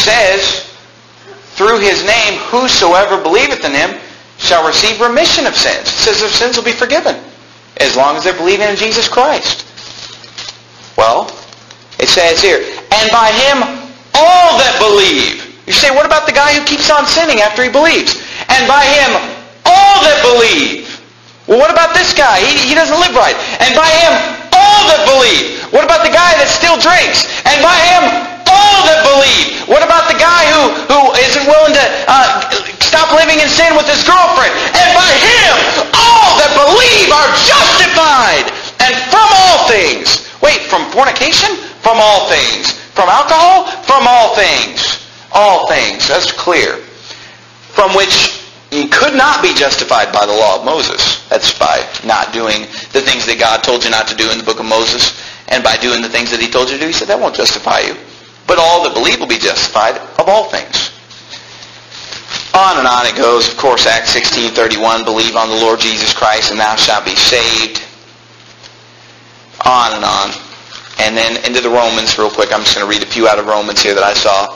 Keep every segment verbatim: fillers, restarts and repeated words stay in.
says, through His name, whosoever believeth in Him shall receive remission of sins. It says their sins will be forgiven as long as they're believing in Jesus Christ. Well, it says here, and by Him all that believe. You say, what about the guy who keeps on sinning after he believes? And by Him all that believe. Well, what about this guy? He, he doesn't live right. And by Him all that believe. What about the guy that still drinks? And by Him all that believe. What about the guy who, who isn't willing to uh, stop living in sin with his girlfriend? And by Him all that believe are justified. And from all things. Wait, from fornication? From all things. From alcohol? From all things. All things. That's clear. From which you could not be justified by the law of Moses. That's by not doing the things that God told you not to do in the book of Moses. And by doing the things that He told you to do, He said that won't justify you. But all that believe will be justified of all things. On and on it goes. Of course, Acts sixteen thirty-one, believe on the Lord Jesus Christ and thou shalt be saved. On and on. And then into the Romans real quick. I'm just going to read a few out of Romans here that I saw.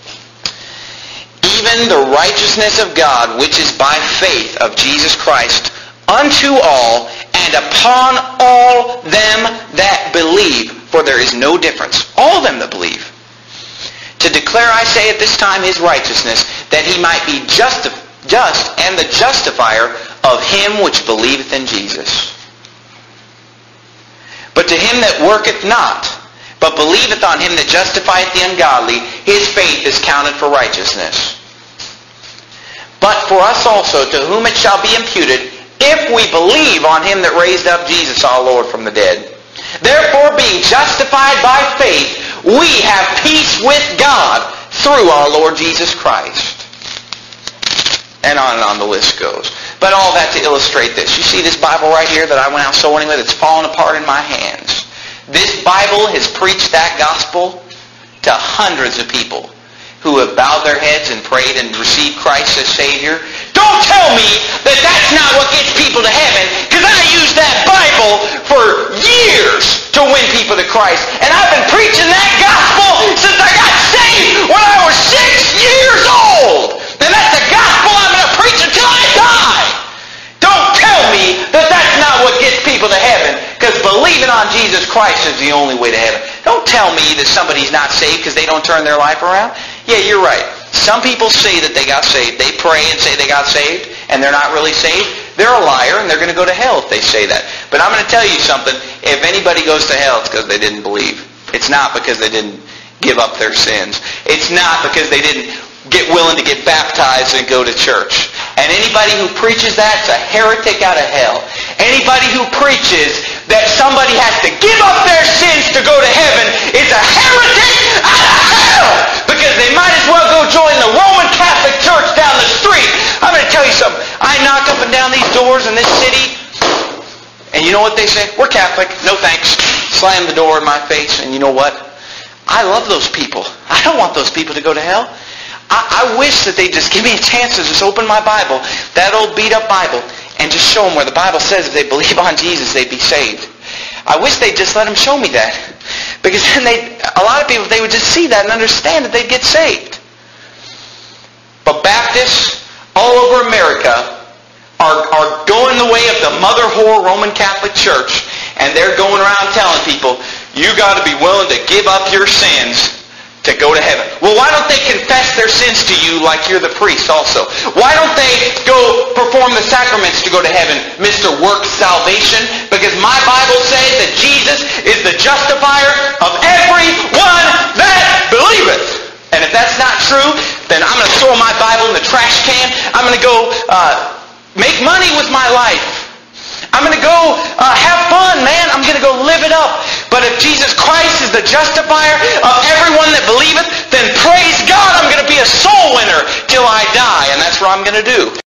Even the righteousness of God, which is by faith of Jesus Christ, unto all and upon all them that believe, for there is no difference. All of them that believe. To declare, I say at this time, His righteousness, that He might be just, just and the justifier of him which believeth in Jesus. But to him that worketh not, but believeth on Him that justifieth the ungodly, his faith is counted for righteousness. But for us also, to whom it shall be imputed, if we believe on Him that raised up Jesus our Lord from the dead. Therefore, being justified by faith, we have peace with God through our Lord Jesus Christ. And on and on the list goes. But all that to illustrate this. You see this Bible right here that I went out sewing with? It's fallen apart in my hands. This Bible has preached that gospel to hundreds of people who have bowed their heads and prayed and received Christ as Savior. Don't tell me that that's not what gets people to heaven, because I used that Bible for years to win people to Christ. And I've been preaching that gospel since I got saved when I was six years old. And that's the gospel I'm going to preach until I die. Don't tell me that that's not what gets people to heaven, because believing on Jesus Christ is the only way to heaven. Don't tell me that somebody's not saved because they don't turn their life around. Yeah, you're right. Some people say that they got saved. They pray and say they got saved, and they're not really saved. They're a liar, and they're going to go to hell if they say that. But I'm going to tell you something. If anybody goes to hell, it's because they didn't believe. It's not because they didn't give up their sins. It's not because they didn't get willing to get baptized and go to church. And anybody who preaches that is a heretic out of hell. Anybody who preaches that somebody has to give up their sins to go to heaven is a heretic out of hell, because they might as well go join the Roman Catholic Church down the street. I'm going to tell you something. I knock up and down these doors in this city, and you know what they say? We're Catholic. No thanks. Slam the door in my face, and you know what? I love those people. I don't want those people to go to hell. I, I wish that they'd just give me a chance to just open my Bible, that old beat-up Bible, and just show them where the Bible says if they believe on Jesus, they'd be saved. I wish they'd just let them show me that. Because then they, a lot of people, if they would just see that and understand that, they'd get saved. But Baptists all over America are, are going the way of the mother whore Roman Catholic Church, and they're going around telling people, you got to be willing to give up your sins to go to heaven. Well, why don't they confess their sins to you like you're the priest also? Why don't they go perform the sacraments to go to heaven, Mister Works Salvation? Because my Bible says that Jesus is the justifier of everyone that believeth. And if that's not true, then I'm going to throw my Bible in the trash can. I'm going to go uh, make money with my life. I'm going to go uh, have fun, man. I'm going to go live it up. But if Jesus Christ is the justifier of everyone that believeth, then praise God, I'm going to be a soul winner till I die. And that's what I'm going to do.